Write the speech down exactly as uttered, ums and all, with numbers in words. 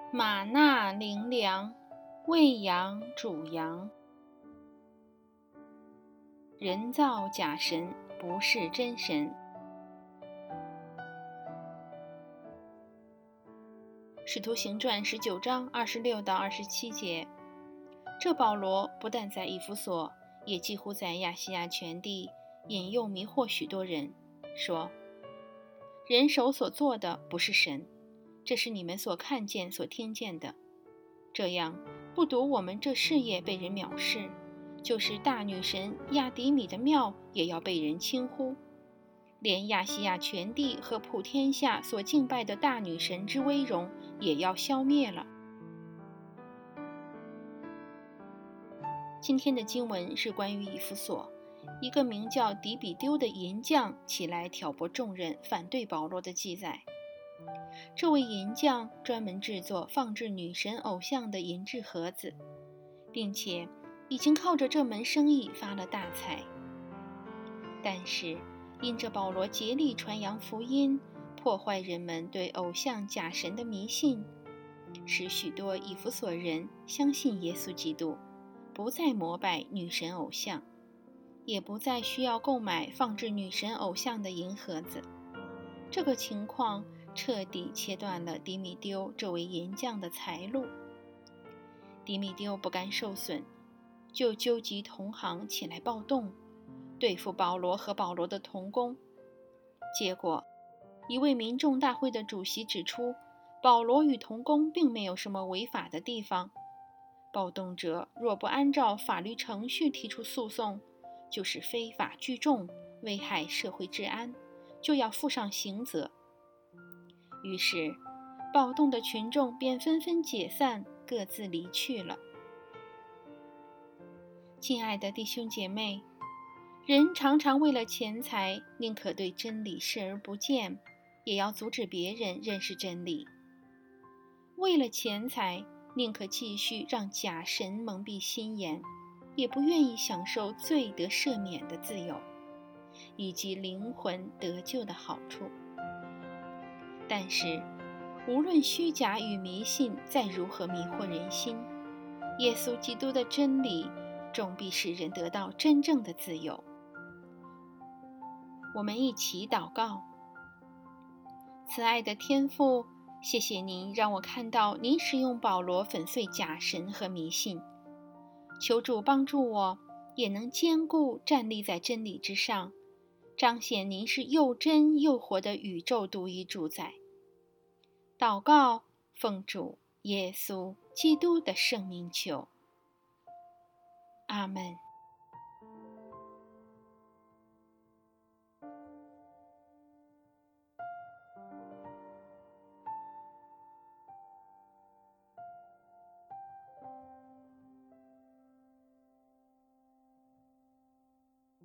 玛纳灵粮，喂养主羊。人造假神，不是真神。使徒行传十九章二十六到二十七节，这保罗不但在以弗所，也几乎在亚细亚全地引诱迷惑许多人，说：人手所做的不是神，这是你们所看见所听见的。这样不独我们这事业被人藐视，就是大女神亚底米的庙也要被人轻忽，连亚细亚全地和普天下所敬拜的大女神之威荣也要消灭了。今天的经文是关于以弗所，一个名叫底比丢的银匠起来挑拨众人反对保罗的记载。这位银匠专门制作放置女神偶像的银质盒子，并且已经靠着这门生意发了大财。但是因着保罗竭力传扬福音，破坏人们对偶像假神的迷信，使许多以弗所人相信耶稣基督，不再膜拜女神偶像，也不再需要购买放置女神偶像的银盒子。这个情况彻底切断了底米丢这位银匠的财路。底米丢不甘受损，就纠集同行起来暴动，对付保罗和保罗的同工。结果一位民众大会的主席指出，保罗与同工并没有什么违法的地方，暴动者若不按照法律程序提出诉讼，就是非法聚众，危害社会治安，就要负上刑责。于是暴动的群众便纷纷解散，各自离去了。亲爱的弟兄姐妹，人常常为了钱财，宁可对真理视而不见，也要阻止别人认识真理。为了钱财，宁可继续让假神蒙蔽心眼，也不愿意享受罪得赦免的自由，以及灵魂得救的好处。但是无论虚假与迷信再如何迷惑人心，耶稣基督的真理终必使人得到真正的自由。我们一起祷告。慈爱的天父，谢谢您让我看到您使用保罗粉碎假神和迷信，求主帮助我也能坚固站立在真理之上，彰显您是又真又活的宇宙独一主宰。祷告，奉主耶稣基督的圣名求，阿们。